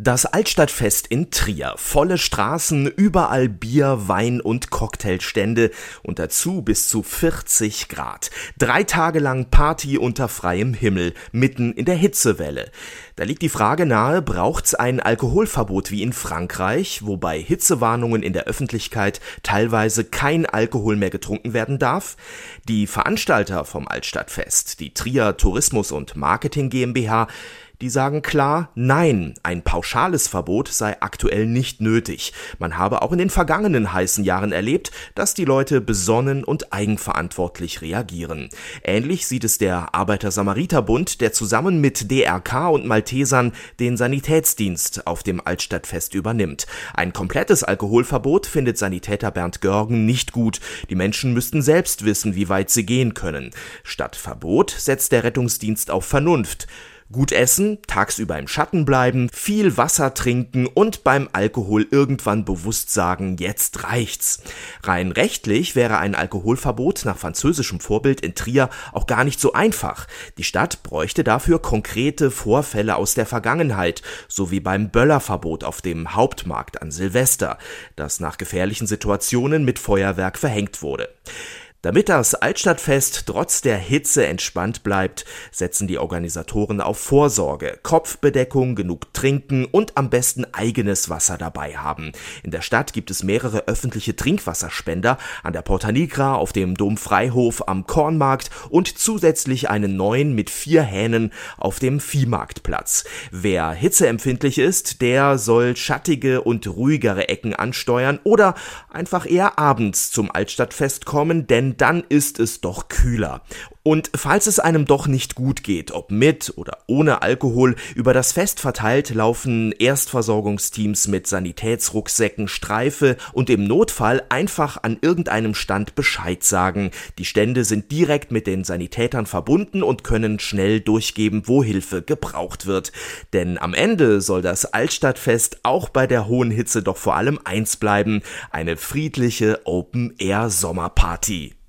Das Altstadtfest in Trier. Volle Straßen, überall Bier, Wein und Cocktailstände und dazu bis zu 40 Grad. 3 Tage lang Party unter freiem Himmel, mitten in der Hitzewelle. Da liegt die Frage nahe, braucht's ein Alkoholverbot wie in Frankreich, wobei Hitzewarnungen in der Öffentlichkeit teilweise kein Alkohol mehr getrunken werden darf? Die Veranstalter vom Altstadtfest, die Trier Tourismus und Marketing GmbH, die sagen klar, nein, ein pauschales Verbot sei aktuell nicht nötig. Man habe auch in den vergangenen heißen Jahren erlebt, dass die Leute besonnen und eigenverantwortlich reagieren. Ähnlich sieht es der Arbeiter-Samariter-Bund, der zusammen mit DRK und Maltesern den Sanitätsdienst auf dem Altstadtfest übernimmt. Ein komplettes Alkoholverbot findet Sanitäter Bernd Görgen nicht gut. Die Menschen müssten selbst wissen, wie weit sie gehen können. Statt Verbot setzt der Rettungsdienst auf Vernunft. Gut essen, tagsüber im Schatten bleiben, viel Wasser trinken und beim Alkohol irgendwann bewusst sagen, jetzt reicht's. Rein rechtlich wäre ein Alkoholverbot nach französischem Vorbild in Trier auch gar nicht so einfach. Die Stadt bräuchte dafür konkrete Vorfälle aus der Vergangenheit, so wie beim Böllerverbot auf dem Hauptmarkt an Silvester, das nach gefährlichen Situationen mit Feuerwerk verhängt wurde. Damit das Altstadtfest trotz der Hitze entspannt bleibt, setzen die Organisatoren auf Vorsorge, Kopfbedeckung, genug trinken und am besten eigenes Wasser dabei haben. In der Stadt gibt es mehrere öffentliche Trinkwasserspender, an der Porta Nigra, auf dem Domfreihof, am Kornmarkt und zusätzlich einen neuen mit 4 Hähnen auf dem Viehmarktplatz. Wer hitzeempfindlich ist, der soll schattige und ruhigere Ecken ansteuern oder einfach eher abends zum Altstadtfest kommen, denn dann ist es doch kühler. Und falls es einem doch nicht gut geht, ob mit oder ohne Alkohol, über das Fest verteilt laufen Erstversorgungsteams mit Sanitätsrucksäcken Streife und im Notfall einfach an irgendeinem Stand Bescheid sagen. Die Stände sind direkt mit den Sanitätern verbunden und können schnell durchgeben, wo Hilfe gebraucht wird. Denn am Ende soll das Altstadtfest auch bei der hohen Hitze doch vor allem eins bleiben: eine friedliche Open-Air-Sommerparty.